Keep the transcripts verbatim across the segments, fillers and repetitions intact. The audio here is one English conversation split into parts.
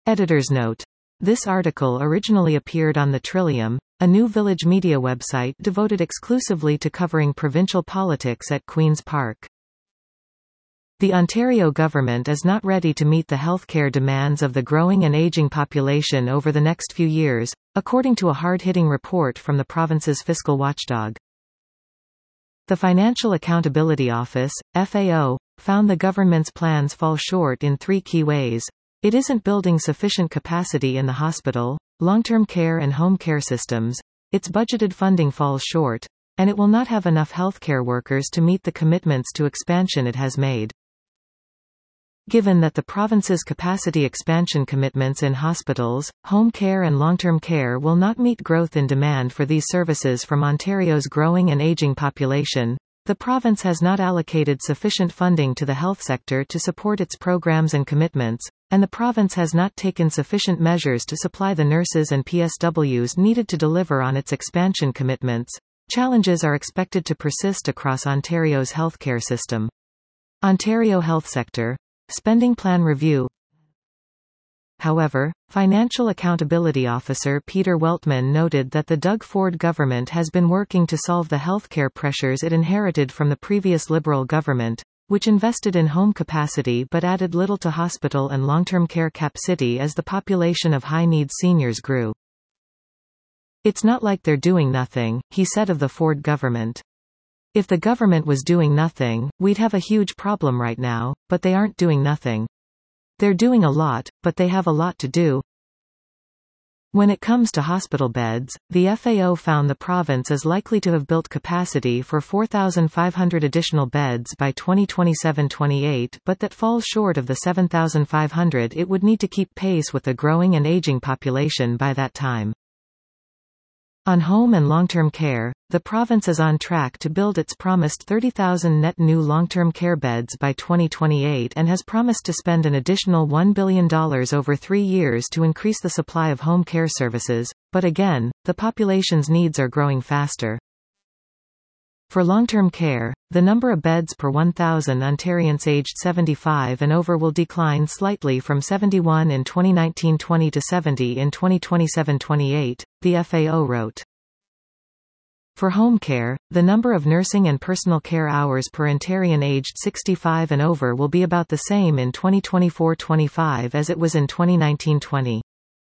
Editor's note. This article originally appeared on the Trillium, a new village media website devoted exclusively to covering provincial politics at Queen's Park. The Ontario government is not ready to meet the healthcare demands of the growing and aging population over the next few years, according to a hard-hitting report from the province's fiscal watchdog. The Financial Accountability Office, F A O, found the government's plans fall short in three key ways. It isn't building sufficient capacity in the hospital, long-term care and home care systems, its budgeted funding falls short, and it will not have enough healthcare workers to meet the commitments to expansion it has made. Given that the province's capacity expansion commitments in hospitals, home care and long-term care will not meet growth in demand for these services from Ontario's growing and aging population, the province has not allocated sufficient funding to the health sector to support its programs and commitments, and the province has not taken sufficient measures to supply the nurses and P S Ws needed to deliver on its expansion commitments. Challenges are expected to persist across Ontario's healthcare system. Ontario Health Sector Spending Plan Review. However, Financial Accountability Officer Peter Weltman noted that the Doug Ford government has been working to solve the healthcare pressures it inherited from the previous Liberal government, which invested in home capacity but added little to hospital and long-term care capacity as the population of high-needs seniors grew. It's not like they're doing nothing, he said of the Ford government. If the government was doing nothing, we'd have a huge problem right now, but they aren't doing nothing. They're doing a lot, but they have a lot to do. When it comes to hospital beds, the F A O found the province is likely to have built capacity for four thousand five hundred additional beds by twenty twenty-seven twenty-eight, but that falls short of the seven thousand five hundred it would need to keep pace with the growing and aging population by that time. On home and long-term care, the province is on track to build its promised thirty thousand net new long-term care beds by twenty twenty-eight and has promised to spend an additional one billion dollars over three years to increase the supply of home care services, but again, the population's needs are growing faster. For long-term care, the number of beds per one thousand Ontarians aged seventy-five and over will decline slightly from seventy-one in twenty nineteen twenty to seventy in twenty twenty-seven twenty-eight, the F A O wrote. For home care, the number of nursing and personal care hours per Ontarian aged sixty-five and over will be about the same in twenty twenty-four twenty-five as it was in twenty nineteen twenty.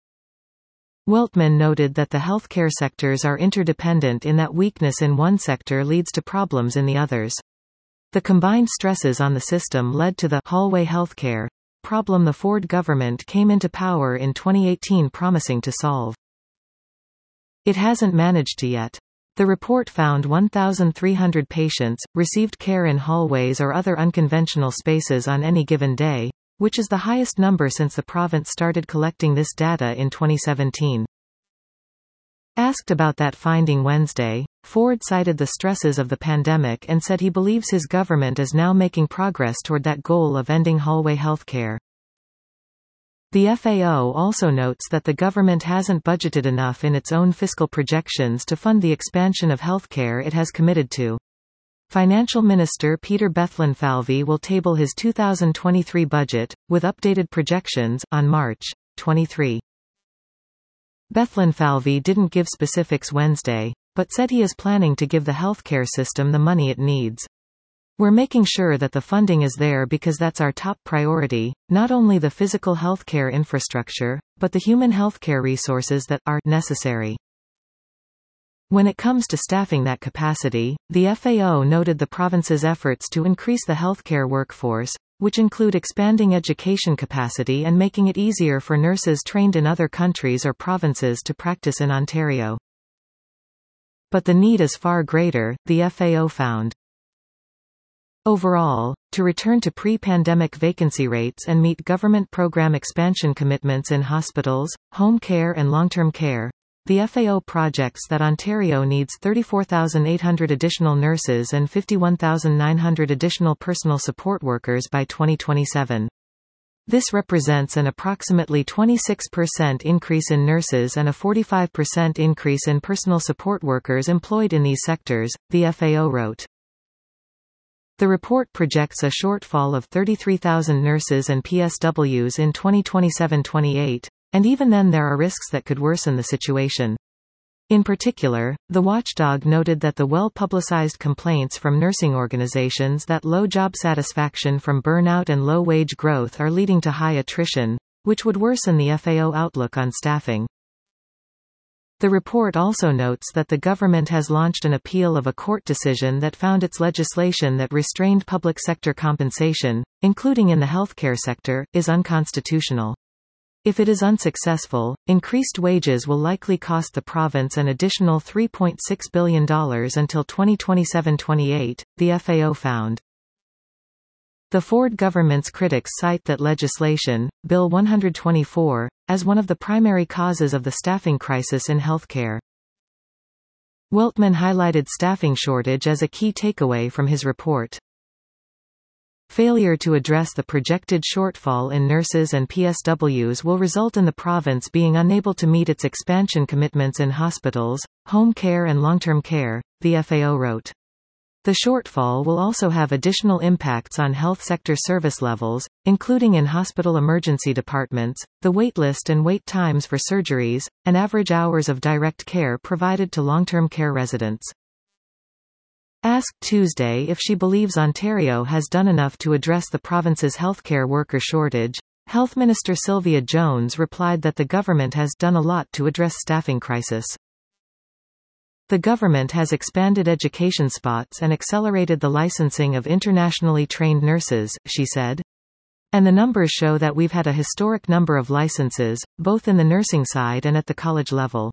Weltman noted that the healthcare sectors are interdependent in that weakness in one sector leads to problems in the others. The combined stresses on the system led to the hallway healthcare problem the Ford government came into power in twenty eighteen promising to solve. It hasn't managed to yet. The report found one thousand three hundred patients received care in hallways or other unconventional spaces on any given day, which is the highest number since the province started collecting this data in twenty seventeen. Asked about that finding Wednesday, Ford cited the stresses of the pandemic and said he believes his government is now making progress toward that goal of ending hallway healthcare. The F A O also notes that the government hasn't budgeted enough in its own fiscal projections to fund the expansion of healthcare it has committed to. Financial Minister Peter Bethlenfalvy will table his two thousand twenty-three budget, with updated projections, on March twenty-third. Bethlenfalvy didn't give specifics Wednesday, but said he is planning to give the healthcare system the money it needs. We're making sure that the funding is there because that's our top priority, not only the physical healthcare infrastructure, but the human healthcare resources that are necessary. When it comes to staffing that capacity, the F A O noted the province's efforts to increase the healthcare workforce, which include expanding education capacity and making it easier for nurses trained in other countries or provinces to practice in Ontario. But the need is far greater, the F A O found. Overall, to return to pre-pandemic vacancy rates and meet government program expansion commitments in hospitals, home care and long-term care, the F A O projects that Ontario needs thirty-four thousand eight hundred additional nurses and fifty-one thousand nine hundred additional personal support workers by twenty twenty-seven. This represents an approximately twenty-six percent increase in nurses and a forty-five percent increase in personal support workers employed in these sectors, the F A O wrote. The report projects a shortfall of thirty-three thousand nurses and P S Ws in twenty twenty-seven twenty-eight, and even then there are risks that could worsen the situation. In particular, the watchdog noted that the well-publicized complaints from nursing organizations that low job satisfaction from burnout and low wage growth are leading to high attrition, which would worsen the F A O outlook on staffing. The report also notes that the government has launched an appeal of a court decision that found its legislation that restrained public sector compensation, including in the healthcare sector, is unconstitutional. If it is unsuccessful, increased wages will likely cost the province an additional three point six billion dollars until twenty twenty-seven twenty-eight, the F A O found. The Ford government's critics cite that legislation, Bill one twenty-four, as one of the primary causes of the staffing crisis in healthcare. Weltman highlighted staffing shortage as a key takeaway from his report. Failure to address the projected shortfall in nurses and P S Ws will result in the province being unable to meet its expansion commitments in hospitals, home care and long-term care, the F A O wrote. The shortfall will also have additional impacts on health sector service levels, including in hospital emergency departments, the waitlist and wait times for surgeries, and average hours of direct care provided to long-term care residents. Asked Tuesday if she believes Ontario has done enough to address the province's healthcare worker shortage, Health Minister Sylvia Jones replied that the government has done a lot to address staffing crisis. The government has expanded education spots and accelerated the licensing of internationally trained nurses, she said. And the numbers show that we've had a historic number of licenses, both in the nursing side and at the college level.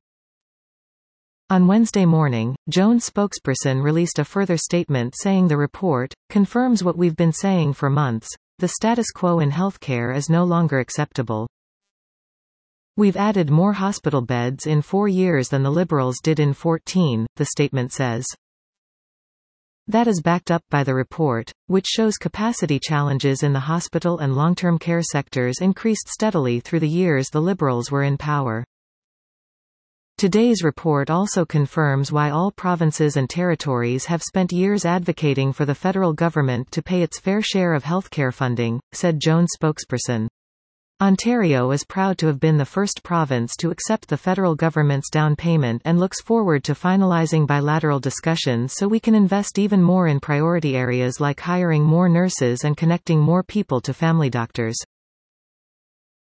On Wednesday morning, Jones' spokesperson released a further statement saying the report confirms what we've been saying for months: the status quo in healthcare is no longer acceptable. We've added more hospital beds in four years than the Liberals did in fourteen, the statement says. That is backed up by the report, which shows capacity challenges in the hospital and long-term care sectors increased steadily through the years the Liberals were in power. Today's report also confirms why all provinces and territories have spent years advocating for the federal government to pay its fair share of healthcare funding, said Jones' spokesperson. Ontario is proud to have been the first province to accept the federal government's down payment and looks forward to finalizing bilateral discussions so we can invest even more in priority areas like hiring more nurses and connecting more people to family doctors.